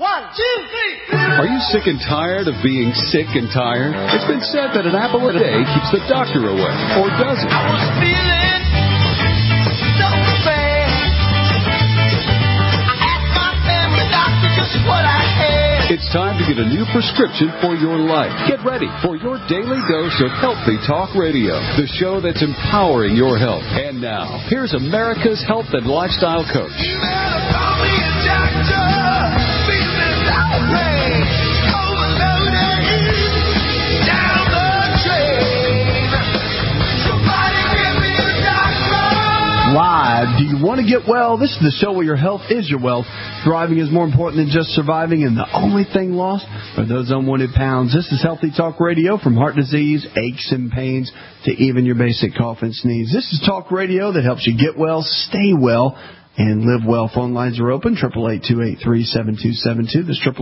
1, 2, 3. Are you sick and tired of being sick and tired? It's been said that an apple a day keeps the doctor away, or does it? I was feeling so bad. I asked my family doctor just what I had. It's time to get a new prescription for your life. Get ready for your daily dose of Healthy Talk Radio, the show that's empowering your health. And now, here's America's health and lifestyle coach. You better call me a doctor. Feeling outraged, overloaded, down the drain. Somebody give me a doctor. Live. Do you want to get well? This is the show where your health is your wealth. Thriving is more important than just surviving, and the only thing lost are those unwanted pounds. This is Healthy Talk Radio, from heart disease, aches and pains, to even your basic cough and sneeze. This is talk radio that helps you get well, stay well, and live well. Phone lines are open, 888-283-7272. That's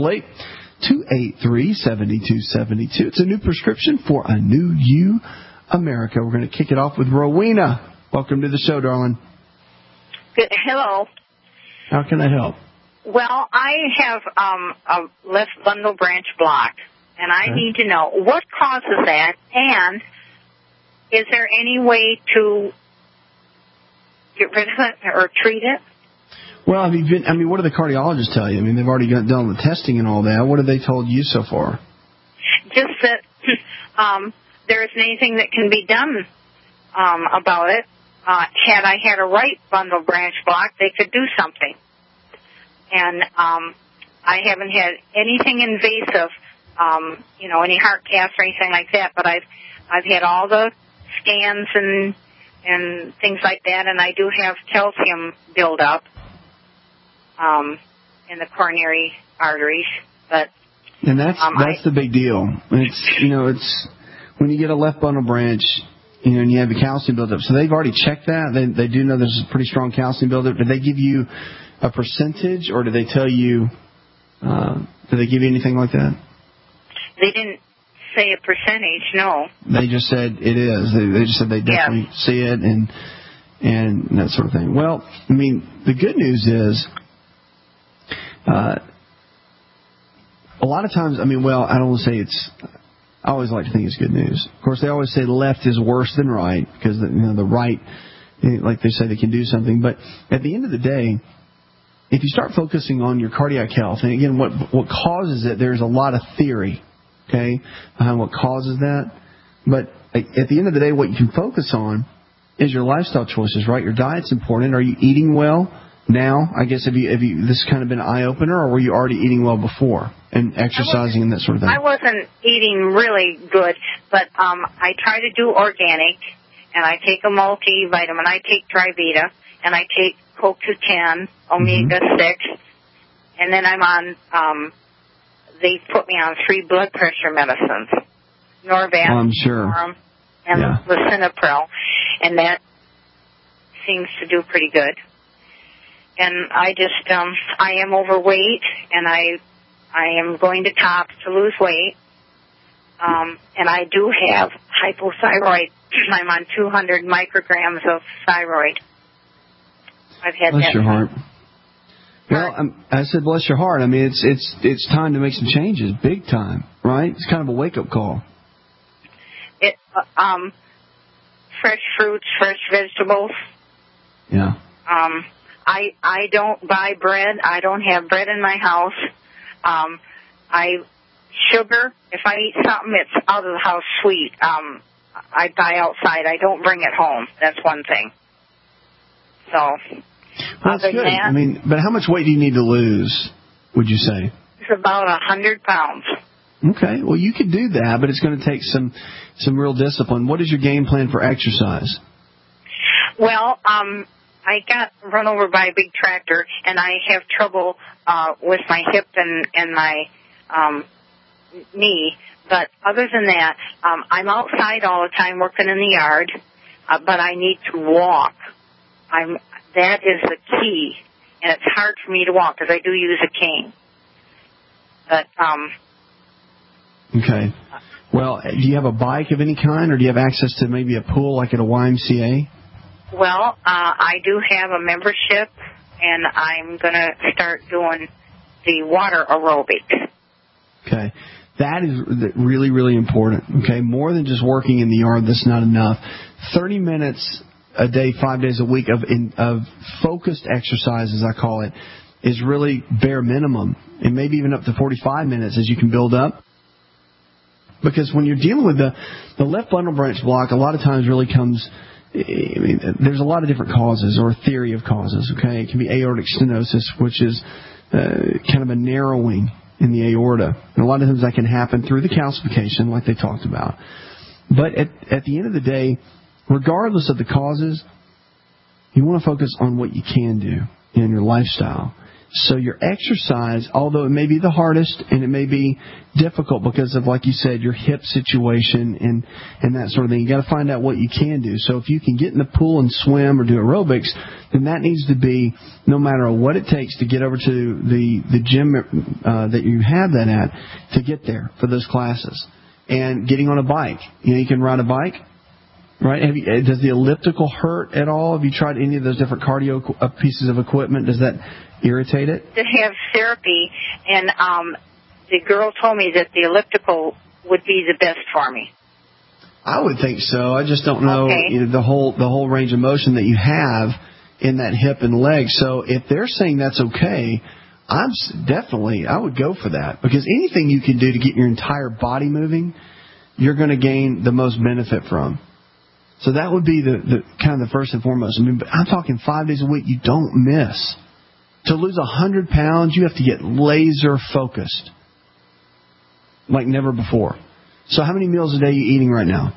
888-283-7272. It's a new prescription for a new you, America. We're going to kick it off with Rowena. Welcome to the show, darling. Good. Hello. How can I help? Well, I have a left bundle branch block, and I need to know what causes that, and is there any way to get rid of it or treat it? Well, have you been? I mean, what do the cardiologists tell you? I mean, they've already done the testing and all that. What have they told you so far? Just that there isn't anything that can be done about it. Had I had a right bundle branch block, they could do something. And I haven't had anything invasive, any heart cath or anything like that. But I've had all the scans and things like that, and I do have calcium buildup in the coronary arteries. And that's the big deal. It's when you get a left bundle branch, and you have the calcium buildup. So they've already checked that. They do know there's a pretty strong calcium buildup. Did they give you a percentage, or did they tell you? Did they give you anything like that? They didn't say a percentage. No. They just said it is. They just said they definitely see it and that sort of thing. Well, I mean, the good news is, a lot of times, I don't want to say it's. I always like to think it's good news. Of course, they always say left is worse than right because the right, like they say, they can do something. But at the end of the day, if you start focusing on your cardiac health, and again, what causes it, there's a lot of theory, okay, behind what causes that. But at the end of the day, what you can focus on is your lifestyle choices, right? Your diet's important. Are you eating well now? I guess have you this has kind of been an eye opener, or were you already eating well before and exercising and that sort of thing? I wasn't eating really good, but I try to do organic, and I take a multivitamin. I take Trivita, and I take CoQ10, omega-6, and then I'm on. They put me on 3 blood pressure medicines: Norvasc, I'm sure, and lisinopril, and that seems to do pretty good. And I just, I am overweight, and I am going to COPS to lose weight. And I do have hypothyroid. I'm on 200 micrograms of thyroid. I've had bless that. Your heart. Well, I said bless your heart. I mean, it's time to make some changes, big time, right? It's kind of a wake-up call. Fresh fruits, fresh vegetables. Yeah. I don't buy bread. I don't have bread in my house. Sugar, if I eat something, it's out of the house sweet. I buy outside. I don't bring it home. That's one thing. So, that's good. That, but how much weight do you need to lose, would you say? It's about 100 pounds. Okay. Well, you could do that, but it's going to take some real discipline. What is your game plan for exercise? Well, I got run over by a big tractor, and I have trouble with my hip and my knee. But other than that, I'm outside all the time working in the yard, but I need to walk. That is the key, and it's hard for me to walk because I do use a cane. But okay. Well, do you have a bike of any kind, or do you have access to maybe a pool like at a YMCA? Well, I do have a membership, and I'm going to start doing the water aerobics. Okay. That is really, really important. Okay. More than just working in the yard, that's not enough. 30 minutes a day, 5 days a week of focused exercise, as I call it, is really bare minimum. And maybe even up to 45 minutes as you can build up. Because when you're dealing with the left bundle branch block, a lot of times really comes, there's a lot of different causes or theory of causes. Okay. It can be aortic stenosis, which is kind of a narrowing in the aorta. And a lot of times that can happen through the calcification, like they talked about. But at the end of the day, regardless of the causes, you want to focus on what you can do in your lifestyle. So your exercise, although it may be the hardest and it may be difficult because of, like you said, your hip situation and that sort of thing, you got to find out what you can do. So if you can get in the pool and swim or do aerobics, then that needs to be, no matter what it takes to get over to the gym that you have that at, to get there for those classes. And getting on a bike. You can ride a bike. Right? Does the elliptical hurt at all? Have you tried any of those different cardio pieces of equipment? Does that irritate it? To have therapy, and the girl told me that the elliptical would be the best for me. I would think so. I just don't know, the whole range of motion that you have in that hip and leg. So if they're saying that's okay, I would go for that, because anything you can do to get your entire body moving, you're going to gain the most benefit from. So that would be the kind of the first and foremost. I mean, but I'm talking 5 days a week. You don't miss. To lose 100 pounds, you have to get laser focused like never before. So how many meals a day are you eating right now?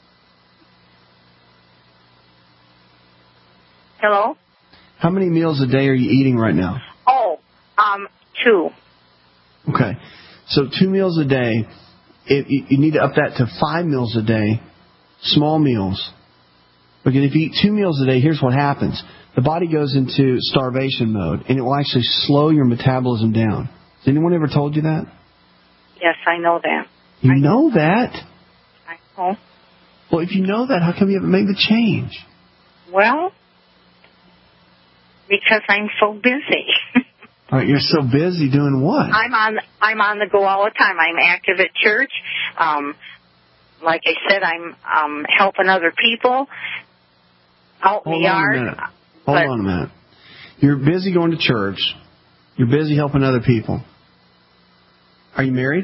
Hello? How many meals a day are you eating right now? 2. Okay. So 2 meals a day. You need to up that to 5 meals a day. Small meals. Because if you eat 2 meals a day, here's what happens. The body goes into starvation mode, and it will actually slow your metabolism down. Has anyone ever told you that? Yes, I know that. You know that? I know. Well, if you know that, how come you haven't made the change? Well, because I'm so busy. All right, you're so busy doing what? I'm on the go all the time. I'm active at church. Like I said, I'm helping other people out in the yard. Hold on a minute. You're busy going to church. You're busy helping other people. Are you married?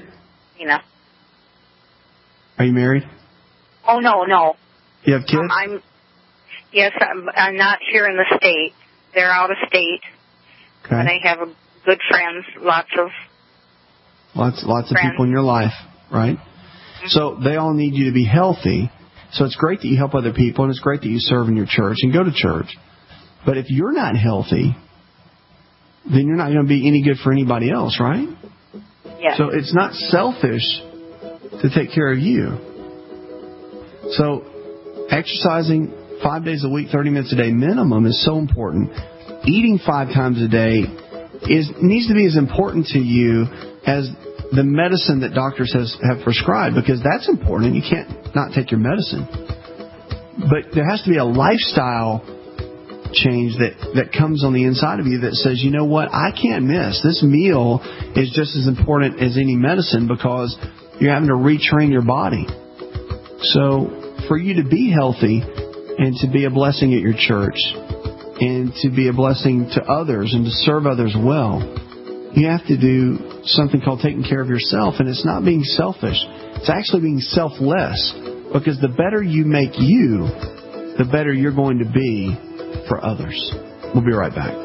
Are you married? Oh, no. You have kids? Yes, I'm not here in the state. They're out of state. Okay. But I have good friends, lots of people in your life, right? Mm-hmm. So they all need you to be healthy. So it's great that you help other people, and it's great that you serve in your church and go to church. But if you're not healthy, then you're not going to be any good for anybody else, right? Yes. So it's not selfish to take care of you. So exercising 5 days a week, 30 minutes a day minimum is so important. Eating 5 times a day needs to be as important to you as the medicine that doctors have prescribed, because that's important. You can't not take your medicine. But there has to be a lifestyle change that comes on the inside of you that says, you know what, I can't miss. This meal is just as important as any medicine, because you're having to retrain your body. So for you to be healthy and to be a blessing at your church and to be a blessing to others and to serve others well, you have to do something called taking care of yourself. And it's not being selfish. It's actually being selfless, because the better you make you, the better you're going to be for others. We'll be right back.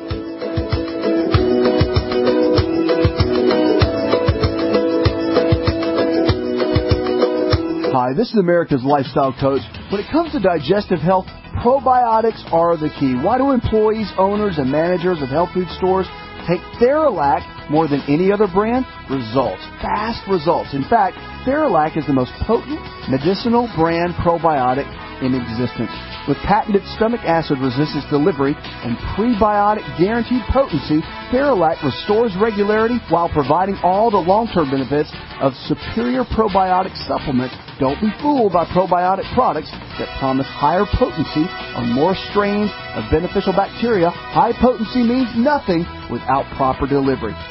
Hi, this is America's Lifestyle Coach. When it comes to digestive health, probiotics are the key. Why do employees, owners, and managers of health food stores take Theralac more than any other brand? Results. Fast results. In fact, Theralac is the most potent medicinal brand probiotic in existence. With patented stomach acid resistance delivery and prebiotic guaranteed potency, Theralac restores regularity while providing all the long-term benefits of superior probiotic supplements. Don't be fooled by probiotic products that promise higher potency on more strains of beneficial bacteria. High potency means nothing without proper delivery.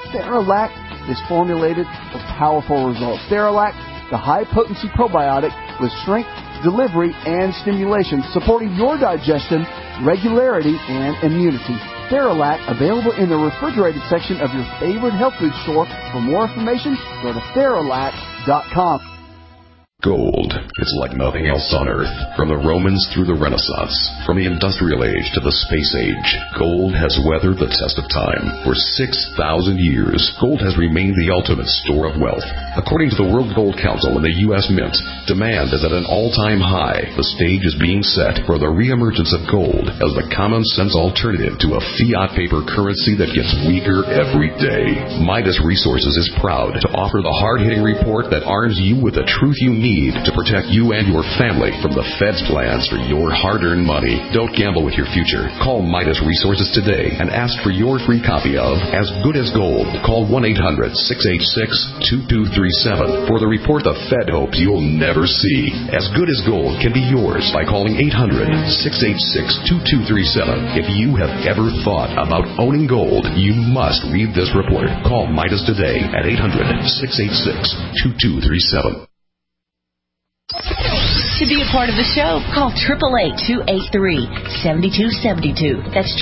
Theralac is formulated for powerful results. Theralac, the high-potency probiotic with strength, delivery, and stimulation, supporting your digestion, regularity, and immunity. Theralac, available in the refrigerated section of your favorite health food store. For more information, go to Theralac.com. Gold. It's like nothing else on Earth. From the Romans through the Renaissance, from the Industrial Age to the Space Age, gold has weathered the test of time. For 6,000 years, gold has remained the ultimate store of wealth. According to the World Gold Council and the U.S. Mint, demand is at an all-time high. The stage is being set for the reemergence of gold as the common-sense alternative to a fiat paper currency that gets weaker every day. Midas Resources is proud to offer the hard-hitting report that arms you with the truth you need to protect you and your family from the Fed's plans for your hard-earned money. Don't gamble with your future. Call Midas Resources today and ask for your free copy of As Good as Gold. Call 1-800-686-2237 for the report the Fed hopes you'll never see. As Good as Gold can be yours by calling 800-686-2237. If you have ever thought about owning gold, you must read this report. Call Midas today at 800-686-2237. To be a part of the show, call 888-283-7272. That's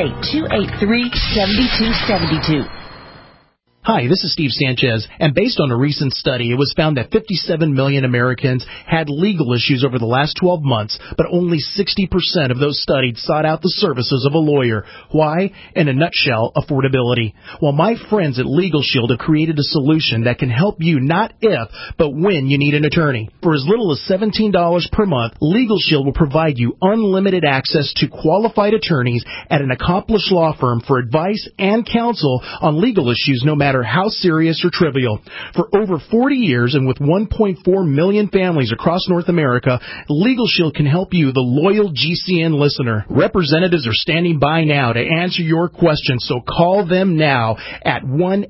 888-283-7272. Hi, this is Steve Sanchez, and based on a recent study, it was found that 57 million Americans had legal issues over the last 12 months, but only 60% of those studied sought out the services of a lawyer. Why? In a nutshell, affordability. Well, my friends at Legal Shield have created a solution that can help you not if, but when you need an attorney. For as little as $17 per month, Legal Shield will provide you unlimited access to qualified attorneys at an accomplished law firm for advice and counsel on legal issues, no matter how serious or trivial. For over 40 years and with 1.4 million families across North America, Legal Shield can help you, the loyal GCN listener. Representatives are standing by now to answer your questions, so call them now at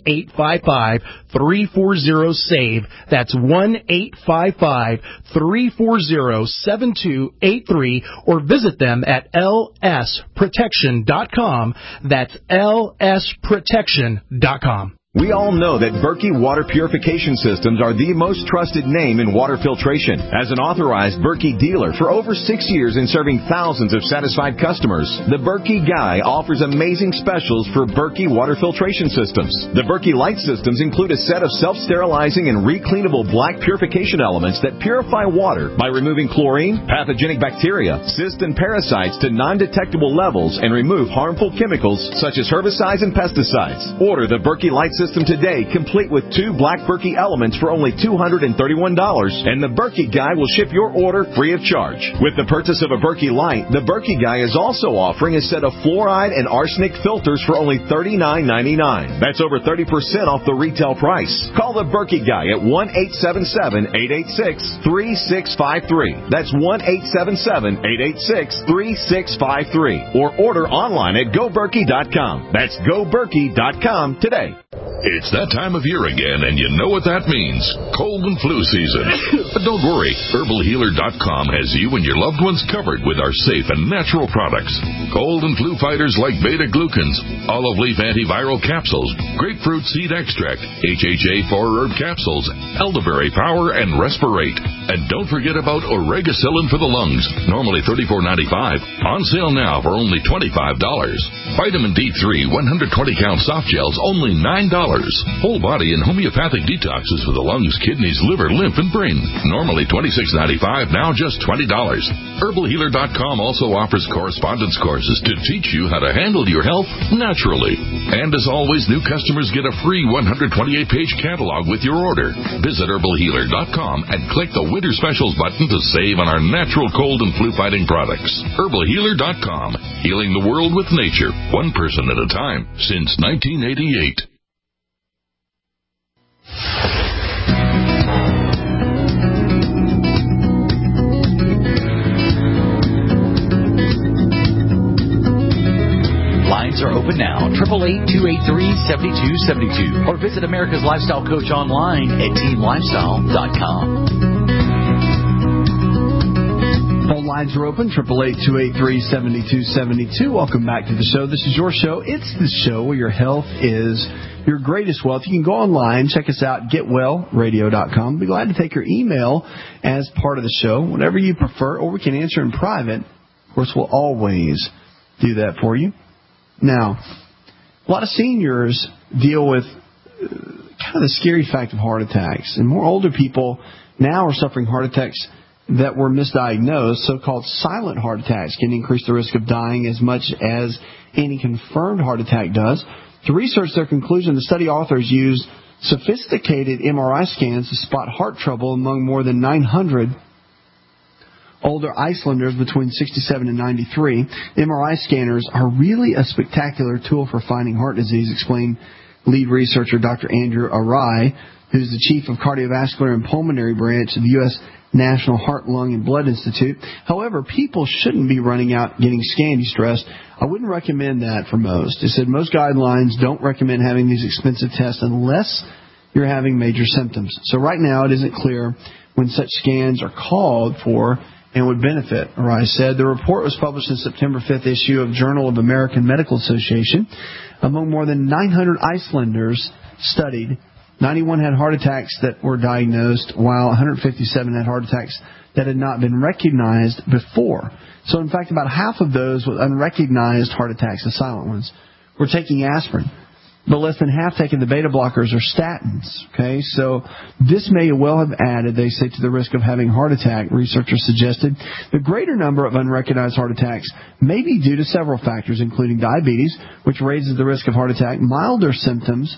1-855-340-SAVE. That's 1-855-340-7283, or visit them at lsprotection.com. That's lsprotection.com. We all know that Berkey Water Purification Systems are the most trusted name in water filtration. As an authorized Berkey dealer for over 6 years and serving thousands of satisfied customers, the Berkey Guy offers amazing specials for Berkey Water Filtration Systems. The Berkey Light Systems include a set of self-sterilizing and recleanable black purification elements that purify water by removing chlorine, pathogenic bacteria, cysts, and parasites to non-detectable levels and remove harmful chemicals such as herbicides and pesticides. Order the Berkey Light System today, complete with 2 black Berkey elements for only $231, and the Berkey Guy will ship your order free of charge. With the purchase of a Berkey Light, the Berkey Guy is also offering a set of fluoride and arsenic filters for only $39.99. That's over 30% off the retail price. Call the Berkey Guy at 1-877-886-3653. That's 1-877-886-3653. Or order online at GoBerkey.com. That's GoBerkey.com today. It's that time of year again, and you know what that means. Cold and flu season. But don't worry. HerbalHealer.com has you and your loved ones covered with our safe and natural products. Cold and flu fighters like beta-glucans, olive leaf antiviral capsules, grapefruit seed extract, HHA 4-herb capsules, elderberry power, and respirate. And don't forget about Oregacillin for the lungs, normally $34.95. On sale now for only $25. Vitamin D3 120-count soft gels, only $9. Whole body and homeopathic detoxes for the lungs, kidneys, liver, lymph, and brain. Normally $26.95, now just $20. HerbalHealer.com also offers correspondence courses to teach you how to handle your health naturally. And as always, new customers get a free 128-page catalog with your order. Visit HerbalHealer.com and click the Winter Specials button to save on our natural cold and flu-fighting products. HerbalHealer.com, healing the world with nature, one person at a time, since 1988. Lines are open now, 888-283-7272, or visit America's Lifestyle Coach online at teamlifestyle.com. Phone lines are open, 888-283-7272. Welcome back to the show. This is your show. It's the show where your health is your greatest wealth. You can go online, check us out, getwellradio.com. Be glad to take your email as part of the show, whatever you prefer, or we can answer in private. Of course, we'll always do that for you. Now, a lot of seniors deal with kind of the scary fact of heart attacks, and more older people now are suffering heart attacks that were misdiagnosed. So-called silent heart attacks can increase the risk of dying as much as any confirmed heart attack does. To research their conclusion, the study authors used sophisticated MRI scans to spot heart trouble among more than 900 older Icelanders between 67 and 93. MRI scanners are really a spectacular tool for finding heart disease, explained lead researcher Dr. Andrew Arai, who's the chief of cardiovascular and pulmonary branch of the U.S. National Heart, Lung, and Blood Institute. However, people shouldn't be running out getting scanned, he stressed. I wouldn't recommend that for most. He said most guidelines don't recommend having these expensive tests unless you're having major symptoms. So right now it isn't clear when such scans are called for and would benefit, Arai said. The report was published in September 5th issue of Journal of American Medical Association. Among more than 900 Icelanders studied, 91 had heart attacks that were diagnosed, while 157 had heart attacks that had not been recognized before. So, in fact, about half of those with unrecognized heart attacks, the silent ones, were taking aspirin. But less than half taking the beta blockers or statins. Okay, so this may well have added, they say, to the risk of having a heart attack. Researchers suggested the greater number of unrecognized heart attacks may be due to several factors, including diabetes, which raises the risk of heart attack, milder symptoms,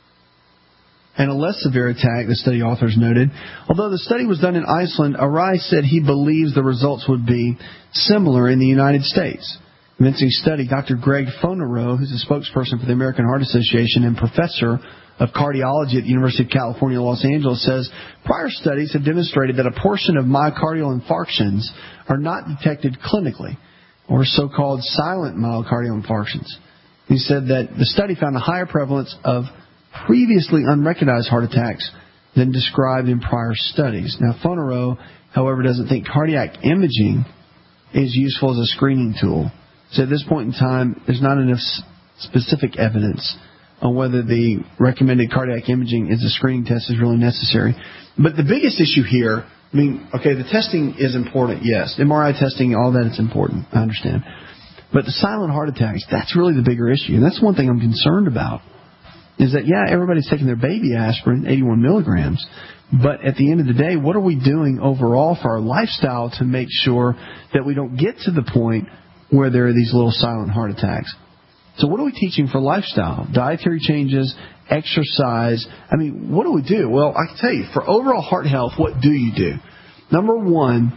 and a less severe attack, the study authors noted. Although the study was done in Iceland, Arai said he believes the results would be similar in the United States. Convincing study, Dr. Greg Fonarow, who's a spokesperson for the American Heart Association and professor of cardiology at the University of California, Los Angeles, says prior studies have demonstrated that a portion of myocardial infarctions are not detected clinically, or so-called silent myocardial infarctions. He said that the study found a higher prevalence of previously unrecognized heart attacks than described in prior studies. Now, Fonarow, however, doesn't think cardiac imaging is useful as a screening tool. So at this point in time, there's not enough specific evidence on whether the recommended cardiac imaging as a screening test is really necessary. But the biggest issue here, the testing is important, yes. MRI testing, all that is important, I understand. But the silent heart attacks, that's really the bigger issue. And that's one thing I'm concerned about, is that, yeah, everybody's taking their baby aspirin, 81 milligrams. But at the end of the day, what are we doing overall for our lifestyle to make sure that we don't get to the point where there are these little silent heart attacks? So what are we teaching for lifestyle? Dietary changes, exercise. What do we do? Well, I can tell you, for overall heart health, what do you do? Number one,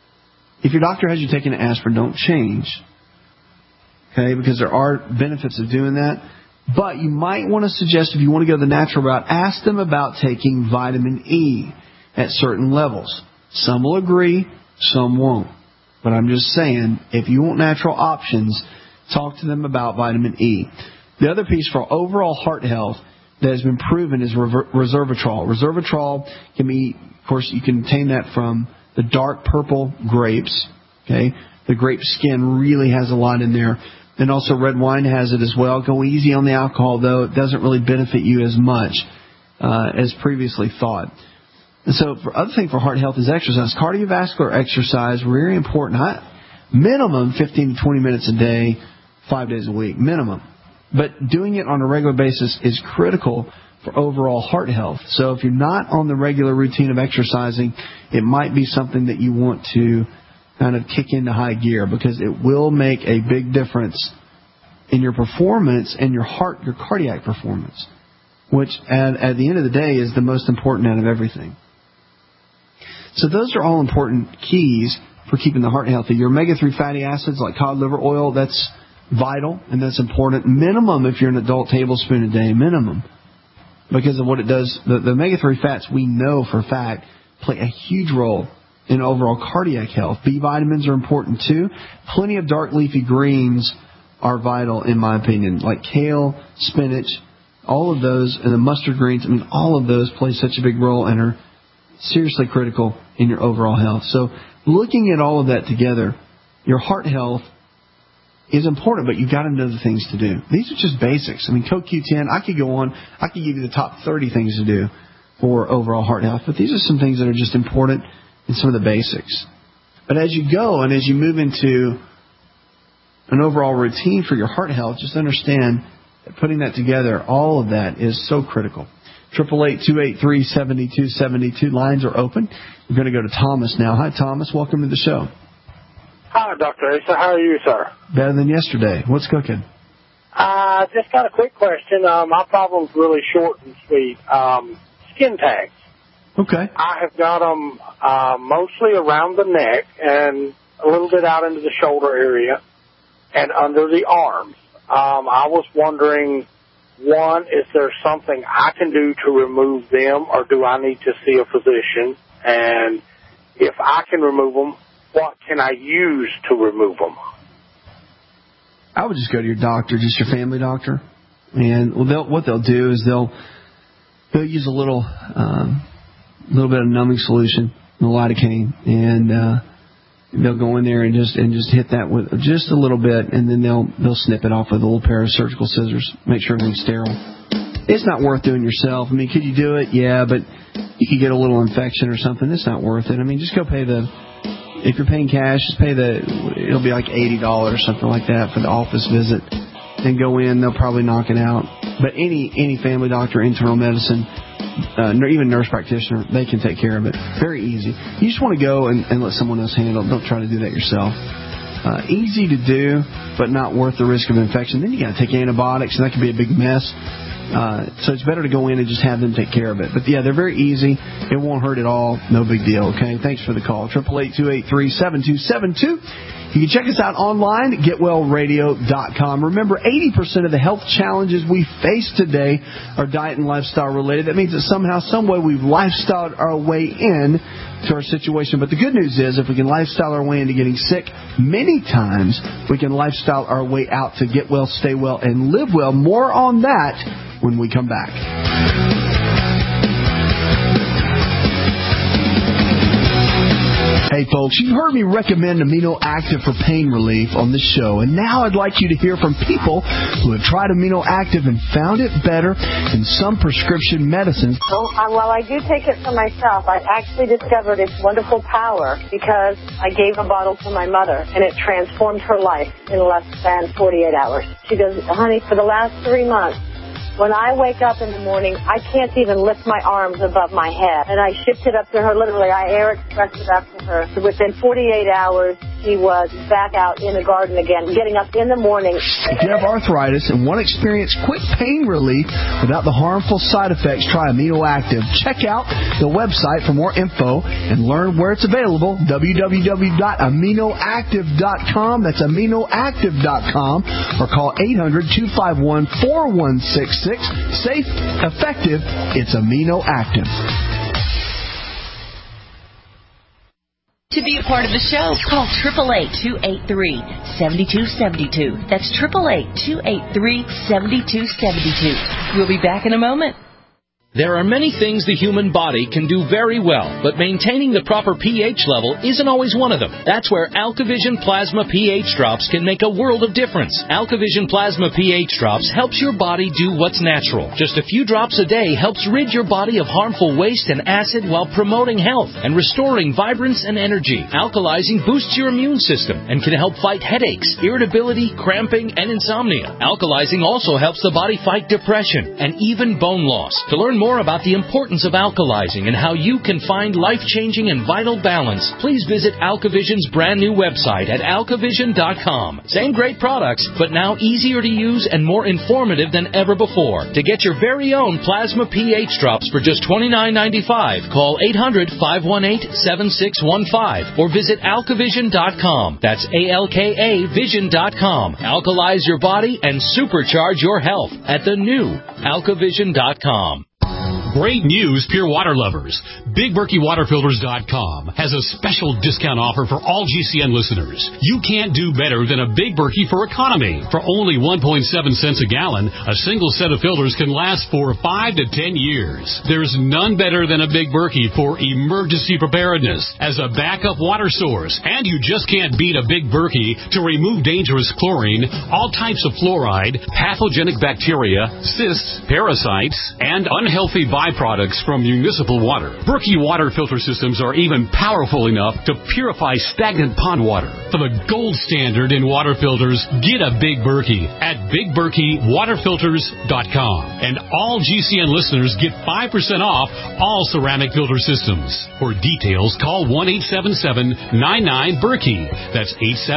if your doctor has you taking an aspirin, don't change. Okay, because there are benefits of doing that. But you might want to suggest, if you want to go the natural route, ask them about taking vitamin E at certain levels. Some will agree, some won't. But I'm just saying, if you want natural options, talk to them about vitamin E. The other piece for overall heart health that has been proven is resveratrol. Resveratrol can be, of course, you can obtain that from the dark purple grapes. Okay, the grape skin really has a lot in there. And also red wine has it as well. Go easy on the alcohol, though. It doesn't really benefit you as much as previously thought. And so the other thing for heart health is exercise. Cardiovascular exercise, very important. Minimum 15 to 20 minutes a day, 5 days a week, minimum. But doing it on a regular basis is critical for overall heart health. So if you're not on the regular routine of exercising, it might be something that you want to kind of kick into high gear, because it will make a big difference in your performance and your cardiac performance, which at the end of the day is the most important out of everything. So those are all important keys for keeping the heart healthy. Your omega-3 fatty acids like cod liver oil, that's vital and that's important. Minimum, if you're an adult, tablespoon a day, minimum, because of what it does. The omega-3 fats, we know for a fact, play a huge role in overall cardiac health. B vitamins are important too. Plenty of dark leafy greens are vital, in my opinion, like kale, spinach, all of those, and the mustard greens. All of those play such a big role and are seriously critical in your overall health. So looking at all of that together, your heart health is important, but you've got to know the things to do. These are just basics. I mean, CoQ10, I could go on. I could give you the top 30 things to do for overall heart health, but these are some things that are just important in some of the basics. But as you go and as you move into an overall routine for your heart health, just understand that putting that together, all of that is so critical. 888-283-7272. Lines are open. We're going to go to Thomas now. Hi, Thomas. Welcome to the show. Hi, Dr. Asa. How are you, sir? Better than yesterday. What's cooking? Just got a quick question. My problem's really short and sweet. Skin tags. Okay. I have got them mostly around the neck and a little bit out into the shoulder area and under the arms. I was wondering, one, is there something I can do to remove them, or do I need to see a physician? And if I can remove them, what can I use to remove them? I would just go to your doctor, just your family doctor, and what they'll do is they'll use a little bit of numbing solution, the lidocaine, and they'll go in there and just hit that with just a little bit, and then they'll snip it off with a little pair of surgical scissors, make sure everything's sterile. It's not worth doing yourself. I mean, could you do it? Yeah, but you could get a little infection or something. It's not worth it. I mean, just go pay if you're paying cash, just pay it'll be like $80 or something like that for the office visit. Then go in, they'll probably knock it out. But any family doctor, internal medicine, even nurse practitioner, they can take care of it. Very easy. You just want to go and let someone else handle it. Don't try to do that yourself. Easy to do, but not worth the risk of infection. Then you got to take antibiotics, and that could be a big mess. So it's better to go in and just have them take care of it. But yeah, they're very easy. It won't hurt at all. No big deal. Okay. Thanks for the call. 888-283-7272. You can check us out online at GetWellRadio.com. Remember, 80% of the health challenges we face today are diet and lifestyle related. That means that somehow, some way, we've lifestyled our way in to our situation. But the good news is, if we can lifestyle our way into getting sick, many times we can lifestyle our way out to get well, stay well, and live well. More on that when we come back. Hey folks, you've heard me recommend Amino Active for pain relief on this show, and now I'd like you to hear from people who have tried Amino Active and found it better than some prescription medicines. Well, I do take it for myself. I actually discovered its wonderful power because I gave a bottle to my mother, and it transformed her life in less than 48 hours. She goes, honey, for the last 3 months, when I wake up in the morning, I can't even lift my arms above my head. And I shipped it up to her, literally. I air expressed it up to her. So within 48 hours, she was back out in the garden again, getting up in the morning. If you have arthritis and want to experience quick pain relief without the harmful side effects, try Amino Active. Check out the website for more info and learn where it's available, www.aminoactive.com. That's aminoactive.com, or call 800-251-4166. Safe, effective, it's Amino Active. To be a part of the show, call 888-283-7272. That's 888-283-7272. We'll be back in a moment. There are many things the human body can do very well, but maintaining the proper pH level isn't always one of them. That's where AlkaVision Plasma pH Drops can make a world of difference. AlkaVision Plasma pH Drops helps your body do what's natural. Just a few drops a day helps rid your body of harmful waste and acid while promoting health and restoring vibrance and energy. Alkalizing boosts your immune system and can help fight headaches, irritability, cramping, and insomnia. Alkalizing also helps the body fight depression and even bone loss. To learn more about the importance of alkalizing and how you can find life-changing and vital balance, please visit AlkaVision's brand new website at alkavision.com. Same great products, but now easier to use and more informative than ever before. To get your very own Plasma pH Drops for just $29.95, call 800-518-7615 or visit alkavision.com. That's ALKAvision.com. Alkalize your body and supercharge your health at the new alkavision.com. Great news, pure water lovers. BigBerkeyWaterFilters.com has a special discount offer for all GCN listeners. You can't do better than a Big Berkey for economy. For only 1.7 cents a gallon, a single set of filters can last for 5 to 10 years. There's none better than a Big Berkey for emergency preparedness as a backup water source. And you just can't beat a Big Berkey to remove dangerous chlorine, all types of fluoride, pathogenic bacteria, cysts, parasites, and unhealthy byproducts from municipal water. Berkey water filter systems are even powerful enough to purify stagnant pond water. For the gold standard in water filters, get a Big Berkey at BigBerkeyWaterFilters.com. And all GCN listeners get 5% off all ceramic filter systems. For details, call 1-877-99-BERKEY. That's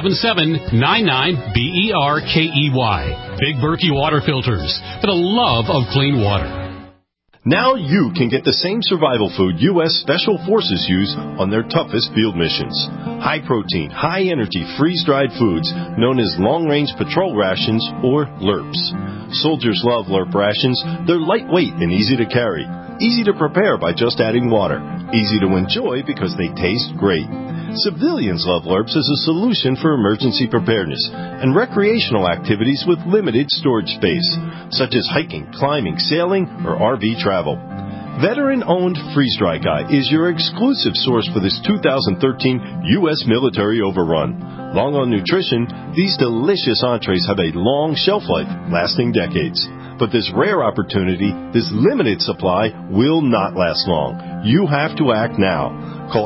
877-99-BERKEY. Big Berkey Water Filters, for the love of clean water. Now you can get the same survival food U.S. Special Forces use on their toughest field missions. High-protein, high-energy, freeze-dried foods known as long-range patrol rations, or LRPs. Soldiers love LRP rations. They're lightweight and easy to carry. Easy to prepare by just adding water. Easy to enjoy because they taste great. Civilians love LRPs as a solution for emergency preparedness and recreational activities with limited storage space, such as hiking, climbing, sailing, or RV travel. Veteran-owned Freeze Dry Guy is your exclusive source for this 2013 U.S. military overrun. Long on nutrition, these delicious entrees have a long shelf life, lasting decades. But this rare opportunity, this limited supply, will not last long. You have to act now. Call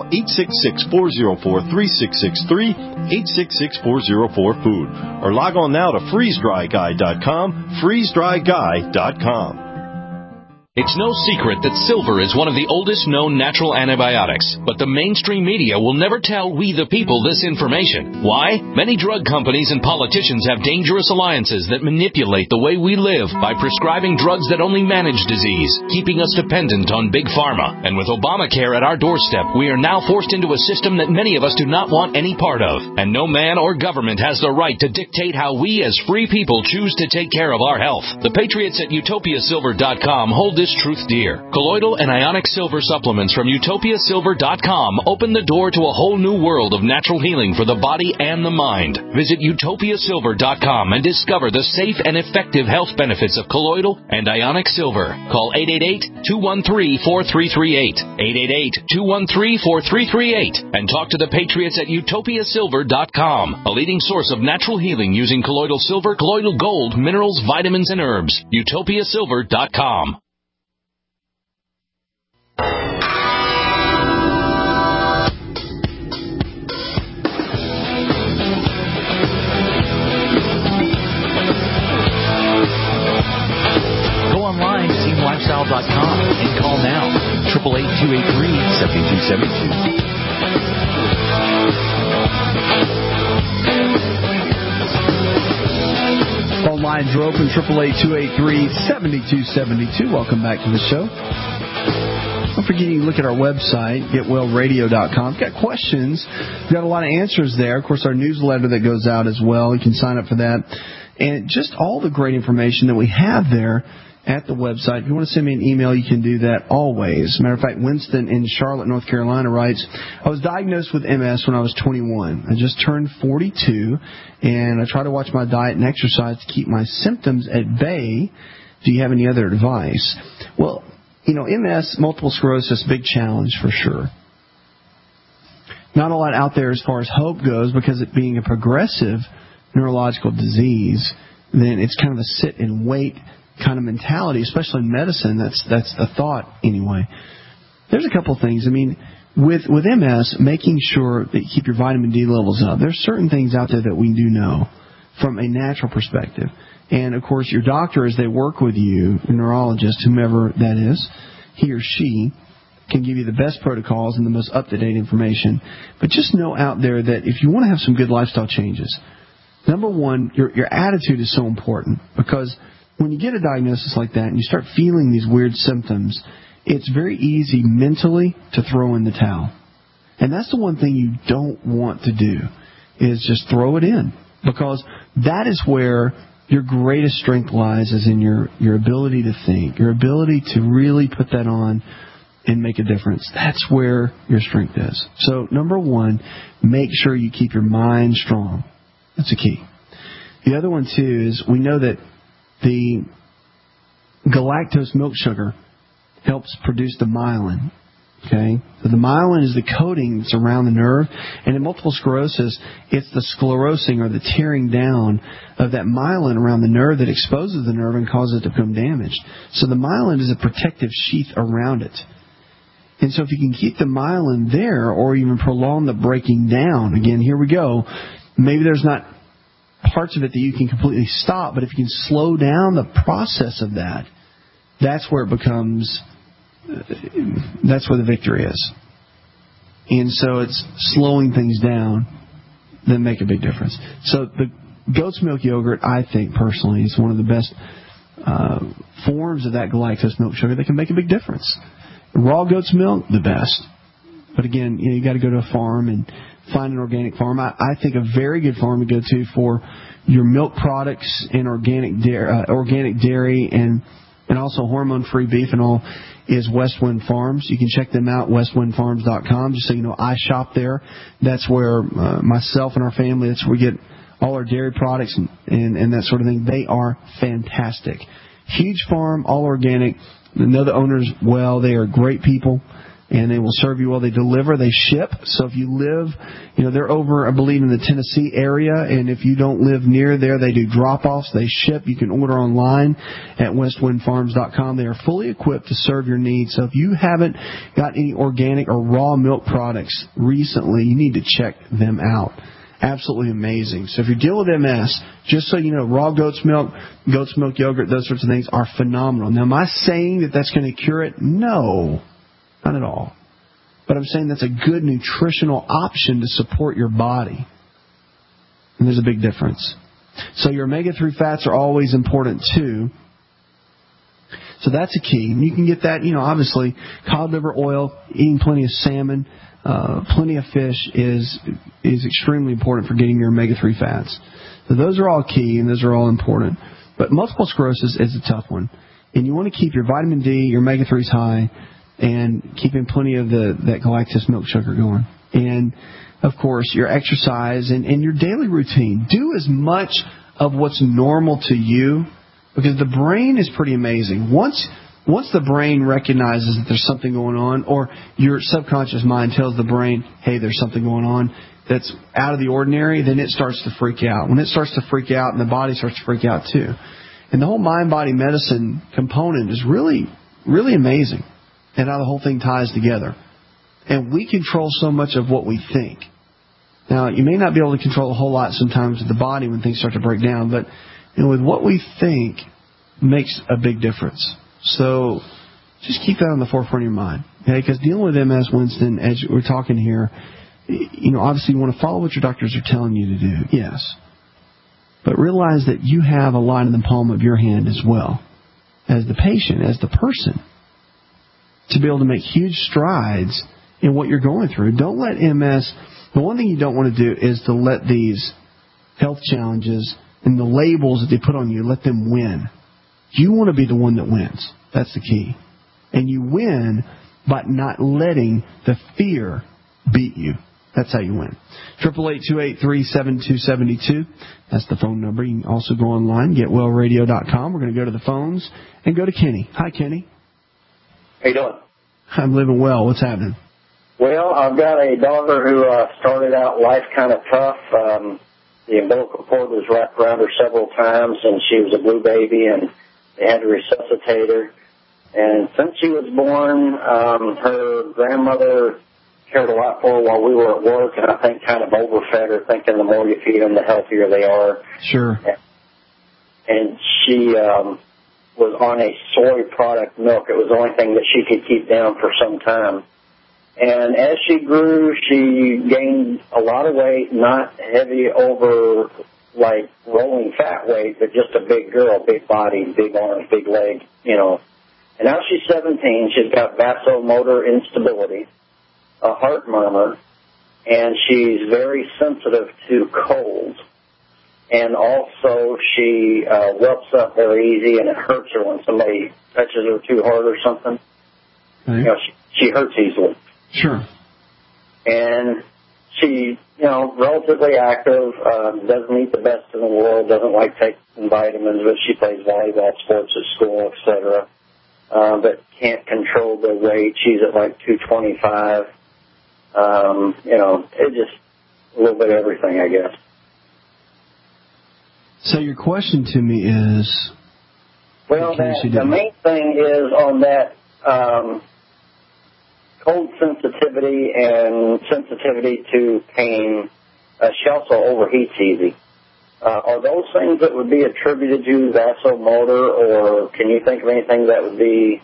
866-404-3663, 866-404-FOOD, or log on now to freezedryguy.com, freezedryguy.com. It's no secret that silver is one of the oldest known natural antibiotics, but the mainstream media will never tell we the people this information. Why? Many drug companies and politicians have dangerous alliances that manipulate the way we live by prescribing drugs that only manage disease, keeping us dependent on big pharma. And with Obamacare at our doorstep, we are now forced into a system that many of us do not want any part of. And no man or government has the right to dictate how we as free people choose to take care of our health. The patriots at UtopiaSilver.com hold this truth dear. Colloidal and ionic silver supplements from UtopiaSilver.com open the door to a whole new world of natural healing for the body and the mind. Visit UtopiaSilver.com and discover the safe and effective health benefits of colloidal and ionic silver. Call 888-213-4338, 888-213-4338, and talk to the patriots at UtopiaSilver.com, a leading source of natural healing using colloidal silver, colloidal gold, minerals, vitamins, and herbs. UtopiaSilver.com. Lifestyle.com and call now 888-283-7272. Phone lines are open, 888-283-7272. Welcome back to the show. Don't forget you can look at our website, getwellradio.com. If you've got questions, we've got a lot of answers there. Of course, our newsletter that goes out as well. You can sign up for that. And just all the great information that we have there at the website. If you want to send me an email, you can do that always. As a matter of fact, Winston in Charlotte, North Carolina writes, I was diagnosed with MS when I was 21. I just turned 42, and I try to watch my diet and exercise to keep my symptoms at bay. Do you have any other advice? Well, you know, MS, multiple sclerosis, big challenge for sure. Not a lot out there as far as hope goes, because it being a progressive neurological disease, then it's kind of a sit and wait kind of mentality, especially in medicine. That's the thought anyway. There's a couple things. I mean, with MS, making sure that you keep your vitamin D levels up. There's certain things out there that we do know from a natural perspective. And, of course, your doctor, as they work with you, your neurologist, whomever that is, he or she, can give you the best protocols and the most up-to-date information. But just know out there that if you want to have some good lifestyle changes, number one, your attitude is so important, because when you get a diagnosis like that and you start feeling these weird symptoms, it's very easy mentally to throw in the towel. And that's the one thing you don't want to do, is just throw it in. Because that is where your greatest strength lies is in your ability to think, your ability to really put that on and make a difference. That's where your strength is. So, number one, make sure you keep your mind strong. That's a key. The other one, too, is we know that the galactose milk sugar helps produce the myelin. Okay? So the myelin is the coating that's around the nerve, and in multiple sclerosis, it's the sclerosing or the tearing down of that myelin around the nerve that exposes the nerve and causes it to become damaged. So the myelin is a protective sheath around it. And so if you can keep the myelin there or even prolong the breaking down, again, here we go, maybe there's not parts of it that you can completely stop, but if you can slow down the process of that, that's where it becomes, that's where the victory is. And so it's slowing things down that make a big difference. So the goat's milk yogurt, I think personally, is one of the best forms of that galactose milk sugar that can make a big difference. Raw goat's milk, the best. But again, you got to go to a farm and find an organic farm. I think a very good farm to go to for your milk products and organic dairy and also hormone-free beef and all is Westwind Farms. You can check them out, westwindfarms.com. Just so you know, I shop there. That's where myself and our family, that's where we get all our dairy products and that sort of thing. They are fantastic. Huge farm, all organic. I know the owners well. They are great people, and they will serve you well. They deliver. They ship. So if you live, they're over, I believe, in the Tennessee area, and if you don't live near there, they do drop-offs. They ship. You can order online at westwindfarms.com. They are fully equipped to serve your needs. So if you haven't got any organic or raw milk products recently, you need to check them out. Absolutely amazing. So if you're dealing with MS, just so you know, raw goat's milk yogurt, those sorts of things are phenomenal. Now, am I saying that that's going to cure it? No, not at all. But I'm saying that's a good nutritional option to support your body. And there's a big difference. So your omega-3 fats are always important too. So that's a key. And you can get that, obviously, cod liver oil, eating plenty of salmon, plenty of fish is extremely important for getting your omega-3 fats. So those are all key and those are all important. But multiple sclerosis is a tough one. And you want to keep your vitamin D, your omega-3s high, and keeping plenty of that galactose milk sugar going. And, of course, your exercise and your daily routine. Do as much of what's normal to you, because the brain is pretty amazing. Once the brain recognizes that there's something going on, or your subconscious mind tells the brain, hey, there's something going on that's out of the ordinary, then it starts to freak out. When it starts to freak out, and the body starts to freak out too. And the whole mind-body medicine component is really, really amazing, and how the whole thing ties together. And we control so much of what we think. Now, you may not be able to control a whole lot sometimes with the body when things start to break down, but with what we think makes a big difference. So just keep that on the forefront of your mind. Okay? Because dealing with MS, Winston, as we're talking here, obviously you want to follow what your doctors are telling you to do, yes. But realize that you have a lot in the palm of your hand as well, as the patient, as the person, to be able to make huge strides in what you're going through. Don't let MS, the one thing you don't want to do is to let these health challenges and the labels that they put on you, let them win. You want to be the one that wins. That's the key. And you win by not letting the fear beat you. That's how you win. 888-283-7272. That's the phone number. You can also go online, getwellradio.com. We're going to go to the phones and go to Kenny. Hi, Kenny. How you doing? I'm living well. What's happening? Well, I've got a daughter who started out life kind of tough. The umbilical cord was wrapped around her several times, and she was a blue baby, and they had to resuscitate her. And since she was born, her grandmother cared a lot for her while we were at work, and I think kind of overfed her, thinking the more you feed them, the healthier they are. Sure. And she was on a soy product milk. It was the only thing that she could keep down for some time. And as she grew, she gained a lot of weight, not heavy over like rolling fat weight, but just a big girl, big body, big arms, big leg, And now she's 17. She's got vasomotor instability, a heart murmur, and she's very sensitive to cold. And also, she whelps up very easy, and it hurts her when somebody touches her too hard or something. Okay. You know, she hurts easily. Sure. And she, you know, relatively active, doesn't eat the best in the world, doesn't like taking vitamins, but she plays volleyball sports at school, etc. But can't control the weight. She's at like 225. You know, it's just a little bit of everything, I guess. So your question to me is... Well, the main thing is on that cold sensitivity and sensitivity to pain. She also overheats easy. Are those things that would be attributed to vasomotor, or can you think of anything that would be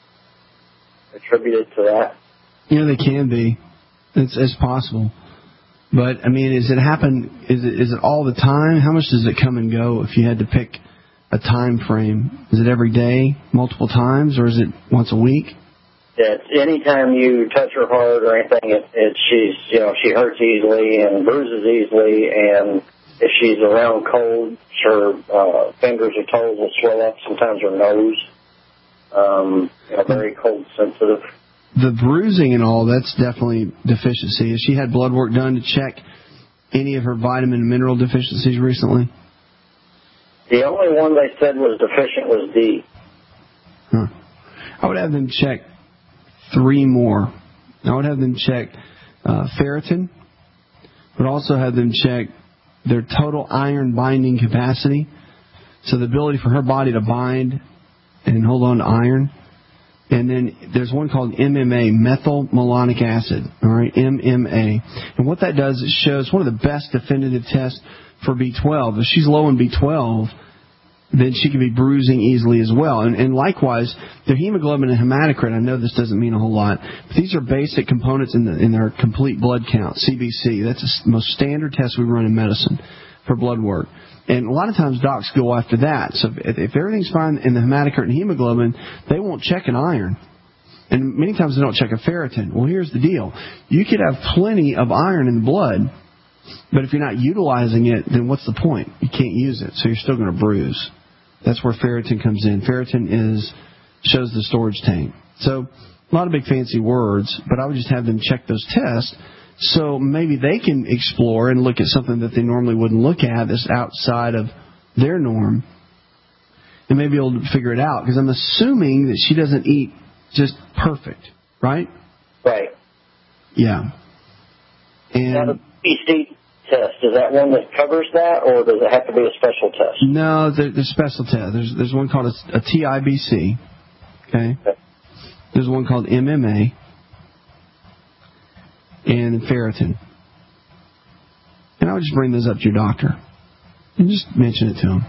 attributed to that? Yeah, they can be. It's possible. But, I mean, is it all the time? How much does it come and go if you had to pick a time frame? Is it every day, multiple times, or is it once a week? It's anytime you touch her hard or anything, she hurts easily and bruises easily, and if she's around cold, her fingers or toes will swell up, sometimes her nose. Very cold sensitive. The bruising and all, that's definitely deficiency. Has she had blood work done to check any of her vitamin and mineral deficiencies recently? The only one they said was deficient was D. Huh. I would have them check 3 more. I would have them check ferritin. Would also have them check their total iron binding capacity. So the ability for her body to bind and hold on to iron. And then there's one called MMA, methylmalonic acid, all right, MMA. And what that does, it shows one of the best definitive tests for B12. If she's low in B12, then she can be bruising easily as well. And likewise, their hemoglobin and hematocrit, I know this doesn't mean a whole lot, but these are basic components in their complete blood count, CBC. That's the most standard test we run in medicine for blood work. And a lot of times docs go after that. So if everything's fine in the hematocrit and hemoglobin, they won't check an iron. And many times they don't check a ferritin. Well, here's the deal. You could have plenty of iron in the blood, but if you're not utilizing it, then what's the point? You can't use it, so you're still going to bruise. That's where ferritin comes in. Ferritin shows the storage tank. So a lot of big fancy words, but I would just have them check those tests so maybe they can explore and look at something that they normally wouldn't look at that's outside of their norm and maybe able to figure it out. Because I'm assuming that she doesn't eat just perfect, right? Right. Yeah. And now the BC test, is that one that covers that, or does it have to be a special test? No, there's special tests. There's one called a TIBC. Okay. There's one called MMA. And ferritin. And I would just bring those up to your doctor and just mention it to him.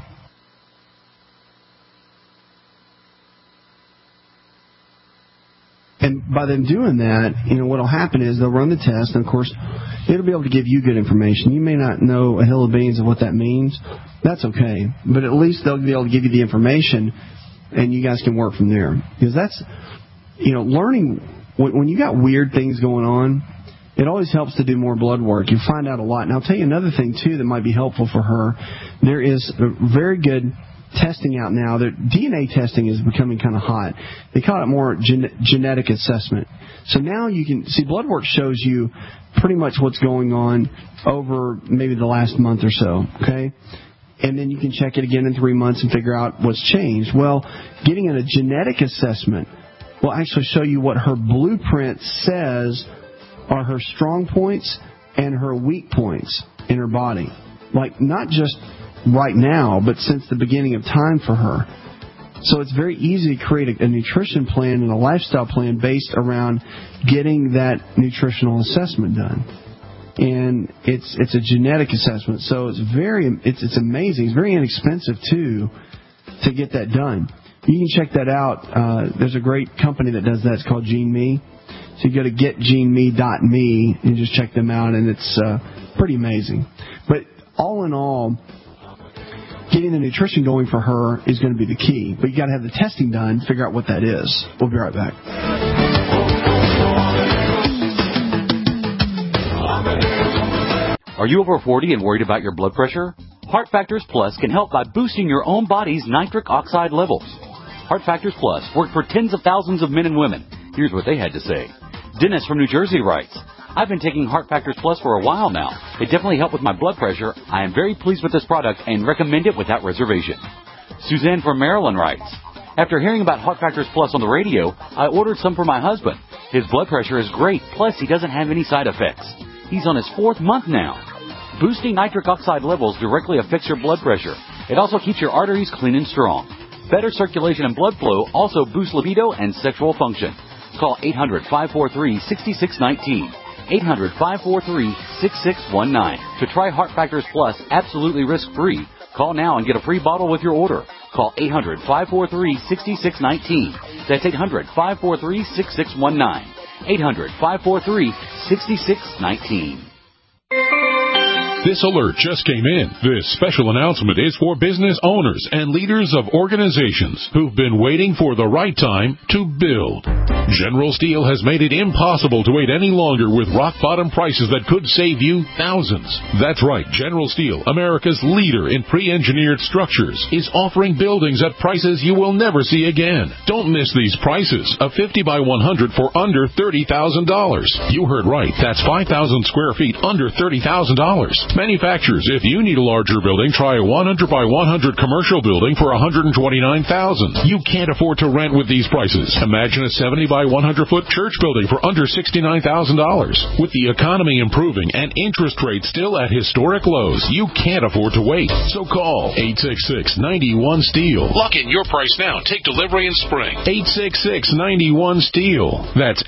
And by them doing that, what will happen is they'll run the test, and of course, it'll be able to give you good information. You may not know a hill of beans of what that means. That's okay. But at least they'll be able to give you the information, and you guys can work from there. Because that's, learning, when you got weird things going on, it always helps to do more blood work. You find out a lot. And I'll tell you another thing, too, that might be helpful for her. There is a very good testing out now. DNA testing is becoming kind of hot. They call it more genetic assessment. So now you can see blood work shows you pretty much what's going on over maybe the last month or so, okay? And then you can check it again in 3 months and figure out what's changed. Well, getting in a genetic assessment will actually show you what her blueprint says are her strong points and her weak points in her body. Like, not just right now, but since the beginning of time for her. So it's very easy to create a nutrition plan and a lifestyle plan based around getting that nutritional assessment done. And it's a genetic assessment, so it's amazing. It's very inexpensive too to get that done. You can check that out. There's a great company that does that. It's called GeneMe. So you go to getgeneme.me and just check them out, and it's pretty amazing. But all in all, getting the nutrition going for her is going to be the key. But you got to have the testing done to figure out what that is. We'll be right back. Are you over 40 and worried about your blood pressure? Heart Factors Plus can help by boosting your own body's nitric oxide levels. Heart Factors Plus worked for tens of thousands of men and women. Here's what they had to say. Dennis from New Jersey writes, I've been taking Heart Factors Plus for a while now. It definitely helped with my blood pressure. I am very pleased with this product and recommend it without reservation. Suzanne from Maryland writes, after hearing about Heart Factors Plus on the radio, I ordered some for my husband. His blood pressure is great, plus he doesn't have any side effects. He's on his 4th month now. Boosting nitric oxide levels directly affects your blood pressure. It also keeps your arteries clean and strong. Better circulation and blood flow also boosts libido and sexual function. Call 800-543-6619. 800-543-6619. To try Heart Factors Plus absolutely risk-free, call now and get a free bottle with your order. Call 800-543-6619. That's 800-543-6619. 800-543-6619. This alert just came in. This special announcement is for business owners and leaders of organizations who've been waiting for the right time to build. General Steel has made it impossible to wait any longer with rock-bottom prices that could save you thousands. That's right. General Steel, America's leader in pre-engineered structures, is offering buildings at prices you will never see again. Don't miss these prices. A 50 by 100 for under $30,000. You heard right. That's 5,000 square feet under $30,000. Manufacturers, if you need a larger building, try a 100 by 100 commercial building for $129,000. You can't afford to rent with these prices. Imagine a 70 by 100 foot church building for under $69,000. With the economy improving and interest rates still at historic lows, you can't afford to wait. So call 866-91-STEEL. Lock in your price now. Take delivery in spring. 866-91-STEEL. That's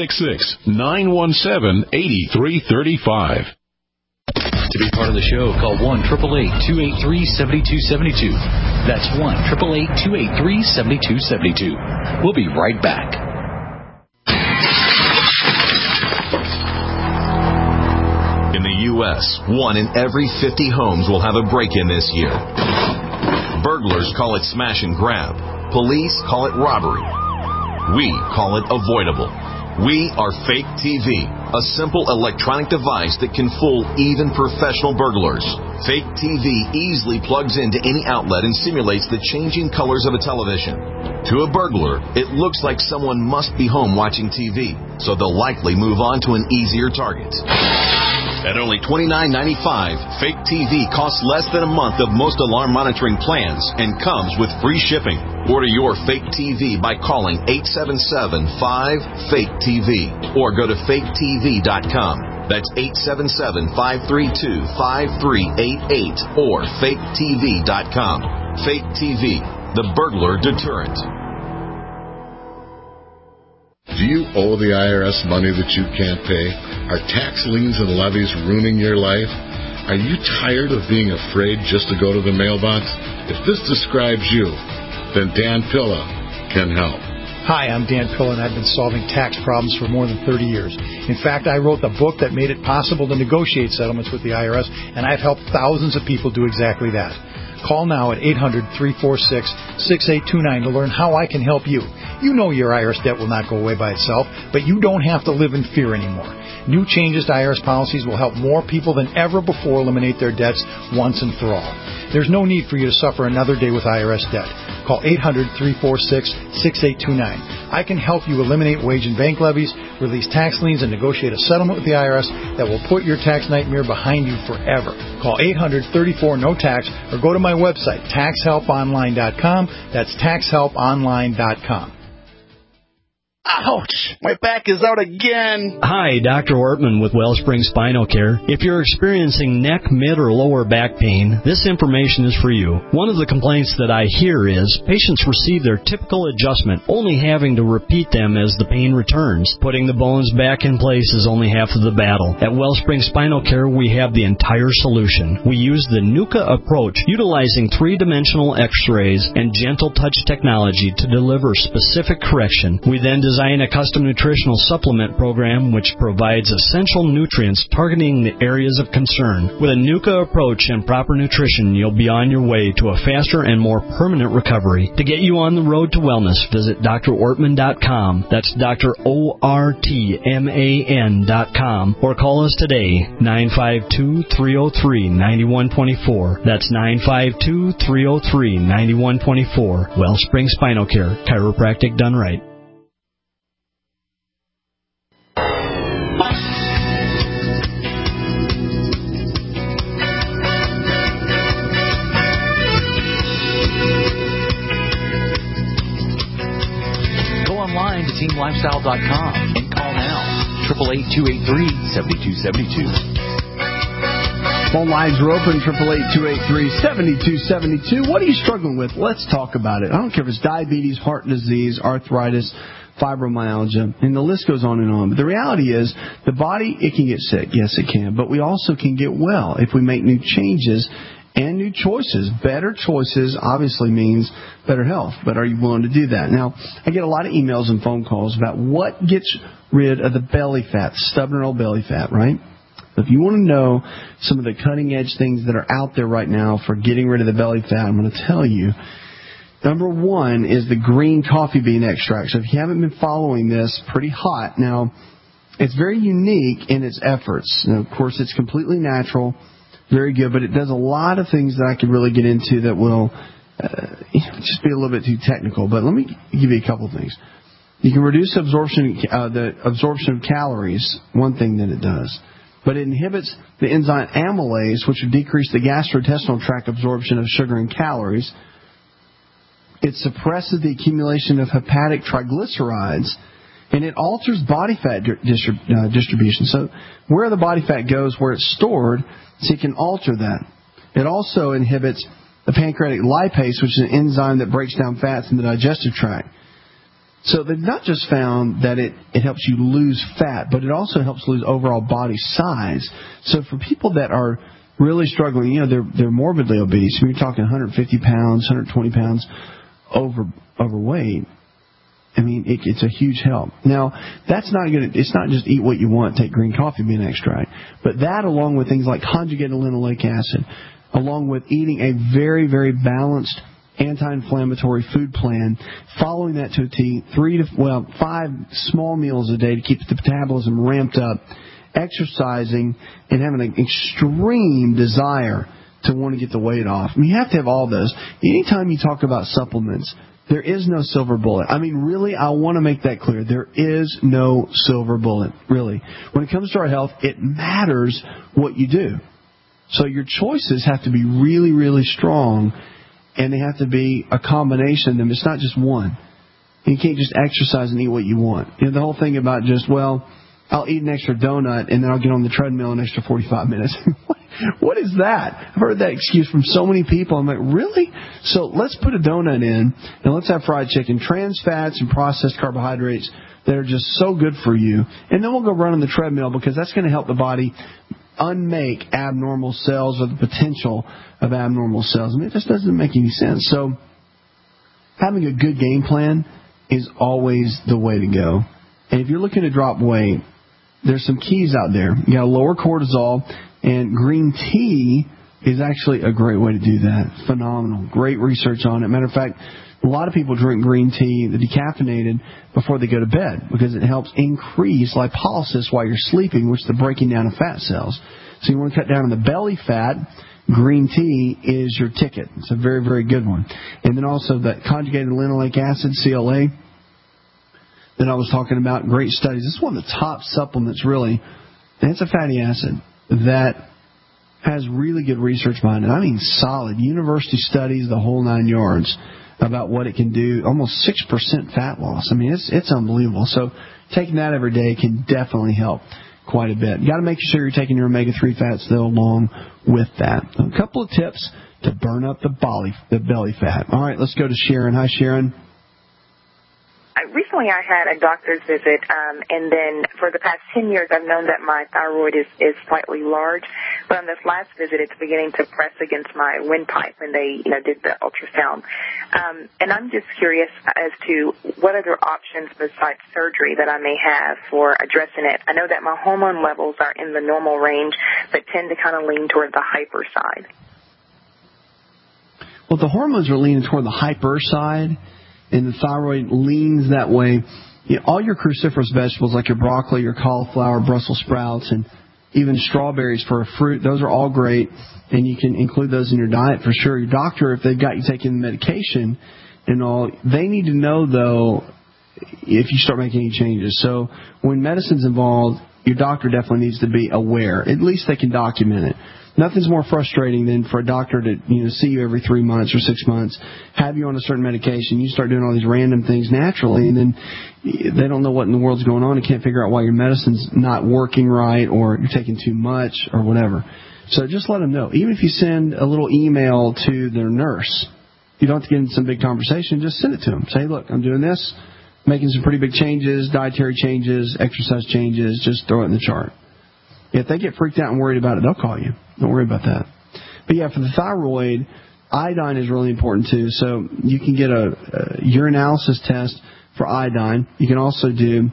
866-917-8335. To be part of the show, call 1-888-283-7272. That's 1-888-283-7272. We'll be right back. In the U.S., 1 in every 50 homes will have a break-in this year. Burglars call it smash and grab. Police call it robbery. We call it avoidable. We are Fake TV, a simple electronic device that can fool even professional burglars. Fake TV easily plugs into any outlet and simulates the changing colors of a television. To a burglar, it looks like someone must be home watching TV, so they'll likely move on to an easier target. At only $29.95, Fake TV costs less than a month of most alarm monitoring plans and comes with free shipping. Order your Fake TV by calling 877-5-FAKE-TV or go to faketv.com. That's 877-532-5388 or faketv.com. Fake TV, the burglar deterrent. Do you owe the IRS money that you can't pay? Are tax liens and levies ruining your life? Are you tired of being afraid just to go to the mailbox? If this describes you, then Dan Pilla can help. Hi, I'm Dan Pilla, and I've been solving tax problems for more than 30 years. In fact, I wrote the book that made it possible to negotiate settlements with the IRS, and I've helped thousands of people do exactly that. Call now at 800-346-6829 to learn how I can help you. You know your IRS debt will not go away by itself, but you don't have to live in fear anymore. New changes to IRS policies will help more people than ever before eliminate their debts once and for all. There's no need for you to suffer another day with IRS debt. Call 800-346-6829. I can help you eliminate wage and bank levies, release tax liens, and negotiate a settlement with the IRS that will put your tax nightmare behind you forever. Call 800-34-NO-TAX or go to my website, taxhelponline.com. That's taxhelponline.com. Ouch! My back is out again. Hi, Dr. Ortman with Wellspring Spinal Care. If you're experiencing neck, mid, or lower back pain, this information is for you. One of the complaints that I hear is patients receive their typical adjustment, only having to repeat them as the pain returns. Putting the bones back in place is only half of the battle. At Wellspring Spinal Care, we have the entire solution. We use the NUCA approach, utilizing three-dimensional x-rays and gentle touch technology to deliver specific correction. We then design design a custom nutritional supplement program which provides essential nutrients targeting the areas of concern. With a NUCA approach and proper nutrition, you'll be on your way to a faster and more permanent recovery. To get you on the road to wellness, visit drortman.com. That's drortman.com. Or call us today, 952-303-9124. That's 952-303-9124. Wellspring Spinal Care, chiropractic done right. Go online to teamlifestyle.com and call now, 888-283-7272. Phone lines are open, 888-283-7272. What are you struggling with? Let's talk about it. I don't care if it's diabetes, heart disease, arthritis, fibromyalgia, and the list goes on and on. But the reality is, the body, it can get sick. Yes, it can. But we also can get well if we make new changes and new choices. Better choices obviously means better health. But are you willing to do that? Now, I get a lot of emails and phone calls about what gets rid of the belly fat, stubborn old belly fat, right? If you want to know some of the cutting-edge things that are out there right now for getting rid of the belly fat, I'm going to tell you. Number one is the green coffee bean extract. So if you haven't been following this, pretty hot. Now, it's very unique in its efforts. Now, of course, it's completely natural, very good, but it does a lot of things that I could really get into that will just be a little bit too technical. But let me give you a couple of things. You can reduce the absorption of calories, one thing that it does. But it inhibits the enzyme amylase, which would decrease the gastrointestinal tract absorption of sugar and calories. It suppresses the accumulation of hepatic triglycerides, and it alters body fat distribution. So where the body fat goes, where it's stored, so it can alter that. It also inhibits the pancreatic lipase, which is an enzyme that breaks down fats in the digestive tract. So they've not just found that it helps you lose fat, but it also helps lose overall body size. So for people that are really struggling, they're morbidly obese. You're talking 150 pounds, 120 pounds overweight. I mean, it's a huge help. Now, that's not good. It's not just eat what you want, take green coffee bean extract. But that, along with things like conjugated linoleic acid, along with eating a very, very balanced anti-inflammatory food plan, following that to a T, 5 small meals a day to keep the metabolism ramped up, exercising, and having an extreme desire to want to get the weight off. I mean, you have to have all those. Anytime you talk about supplements, there is no silver bullet. I mean, really, I want to make that clear. There is no silver bullet, really. When it comes to our health, it matters what you do. So your choices have to be really, really strong, and they have to be a combination of them. It's not just one. You can't just exercise and eat what you want. The whole thing about just, I'll eat an extra donut and then I'll get on the treadmill an extra 45 minutes. What is that? I've heard that excuse from so many people. I'm like, really? So let's put a donut in and let's have fried chicken, trans fats and processed carbohydrates that are just so good for you. And then we'll go run on the treadmill because that's going to help the body unmake abnormal cells or the potential of abnormal cells. I mean, it just doesn't make any sense. So having a good game plan is always the way to go. And if you're looking to drop weight, there's some keys out there. You got to lower cortisol, and green tea is actually a great way to do that. Phenomenal. Great research on it. Matter of fact, a lot of people drink green tea, the decaffeinated, before they go to bed because it helps increase lipolysis while you're sleeping, which is the breaking down of fat cells. So you want to cut down on the belly fat. Green tea is your ticket. It's a very, very good one. And then also the conjugated linoleic acid, CLA, that I was talking about. Great studies. This is one of the top supplements, really. And it's a fatty acid that has really good research behind it. I mean, solid. University studies, the whole 9 yards, about what it can do. Almost 6% fat loss. I mean, it's unbelievable. So taking that every day can definitely help quite a bit. You got to make sure you're taking your omega-3 fats, though, along with that. A couple of tips to burn up the belly fat. All right, let's go to Sharon. Hi, Sharon. I recently recently I had a doctor's visit, and then for the past 10 years I've known that my thyroid is slightly large, but on this last visit it's beginning to press against my windpipe when they did the ultrasound. And I'm just curious as to what other options besides surgery that I may have for addressing it. I know that my hormone levels are in the normal range, but tend to kind of lean toward the hyper side. Well, the hormones are leaning toward the hyper side, and the thyroid leans that way. All your cruciferous vegetables like your broccoli, your cauliflower, Brussels sprouts, and even strawberries for a fruit, those are all great, and you can include those in your diet for sure. Your doctor, if they've got you taking medication and all, they need to know, though, if you start making any changes. So when medicine's involved, your doctor definitely needs to be aware. At least they can document it. Nothing's more frustrating than for a doctor to see you every 3 months or 6 months, have you on a certain medication, you start doing all these random things naturally, and then they don't know what in the world's going on and can't figure out why your medicine's not working right or you're taking too much or whatever. So just let them know. Even if you send a little email to their nurse, you don't have to get into some big conversation, just send it to them. Say, look, I'm doing this, making some pretty big changes, dietary changes, exercise changes, just throw it in the chart. If they get freaked out and worried about it, they'll call you. Don't worry about that. But, yeah, for the thyroid, iodine is really important, too. So you can get a urinalysis test for iodine. You can also do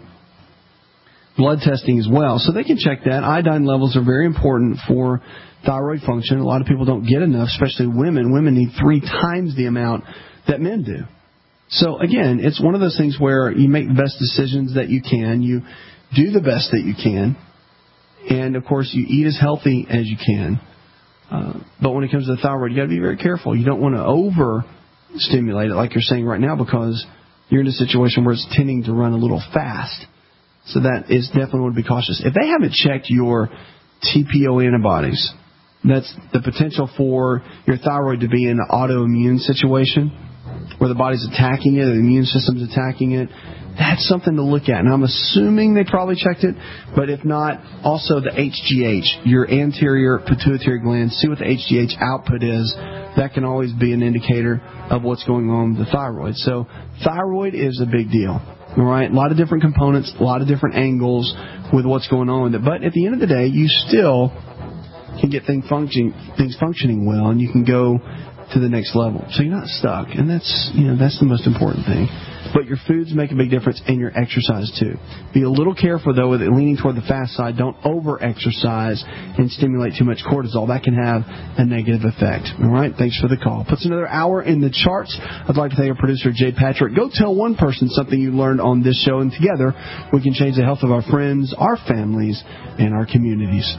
blood testing as well. So they can check that. Iodine levels are very important for thyroid function. A lot of people don't get enough, especially women. Women need 3 times the amount that men do. So, again, it's one of those things where you make the best decisions that you can. You do the best that you can. And, of course, you eat as healthy as you can. But when it comes to the thyroid, you got to be very careful. You don't want to over-stimulate it like you're saying right now because you're in a situation where it's tending to run a little fast. So that is definitely want to be cautious. If they haven't checked your TPO antibodies, that's the potential for your thyroid to be in an autoimmune situation where the body's attacking it, or the immune system's attacking it. That's something to look at. And I'm assuming they probably checked it, but if not, also the HGH, your anterior pituitary gland, see what the HGH output is. That can always be an indicator of what's going on with the thyroid. So thyroid is a big deal. All right, a lot of different components, a lot of different angles with what's going on with it. But at the end of the day, you still can get things functioning well, and you can go to the next level. So you're not stuck, and that's the most important thing. But your foods make a big difference, and your exercise too. Be a little careful though with it leaning toward the fast side. Don't over-exercise and stimulate too much cortisol. That can have a negative effect. All right, thanks for the call. Puts another hour in the charts. I'd like to thank our producer Jay Patrick. Go tell one person something you learned on this show, and together we can change the health of our friends, our families, and our communities.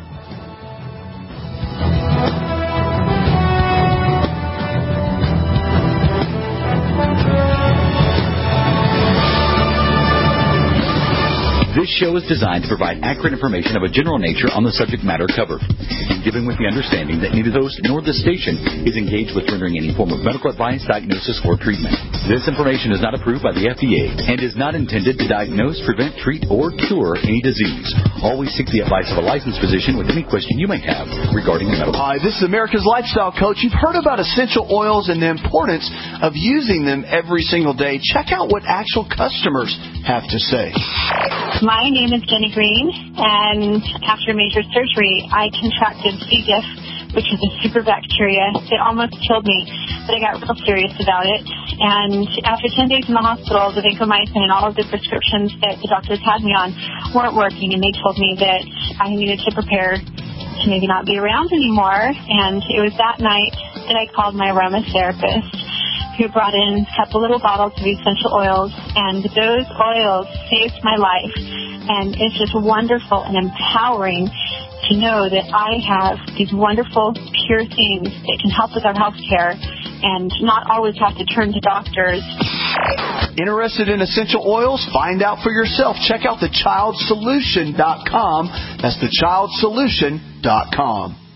This show is designed to provide accurate information of a general nature on the subject matter covered, and given with the understanding that neither the host nor the station is engaged with rendering any form of medical advice, diagnosis, or treatment. This information is not approved by the FDA and is not intended to diagnose, prevent, treat, or cure any disease. Always seek the advice of a licensed physician with any question you may have regarding the medical. Hi, this is America's Lifestyle Coach. You've heard about essential oils and the importance of using them every single day. Check out what actual customers have to say. My name is Jenny Green, and after major surgery, I contracted C. diff, which is a super bacteria. It almost killed me, but I got real serious about it. And after 10 days in the hospital, the vancomycin and all of the prescriptions that the doctors had me on weren't working, and they told me that I needed to prepare to maybe not be around anymore. And it was that night that I called my aromatherapist, who brought in a couple little bottles of essential oils, and those oils saved my life. And it's just wonderful and empowering to know that I have these wonderful, pure things that can help with our health care and not always have to turn to doctors. Interested in essential oils? Find out for yourself. Check out thechildsolution.com. That's thechildsolution.com.